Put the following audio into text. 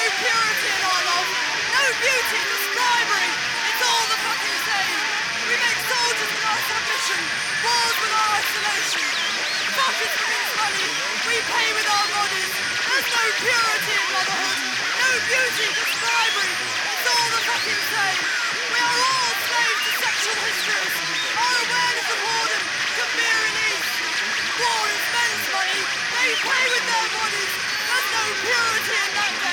purity in our love, no beauty, just bribery. It's all the fucking same. We make soldiers with our submission, wars with our isolation. Fuckers produce money, we pay with our bodies. There's no purity in motherhood, no beauty, just bribery. It's all the fucking same. We are all slaves to sexual histories. Our awareness of whoredom can be released. War is men's money, they pay with their bodies. There's no purity in that game.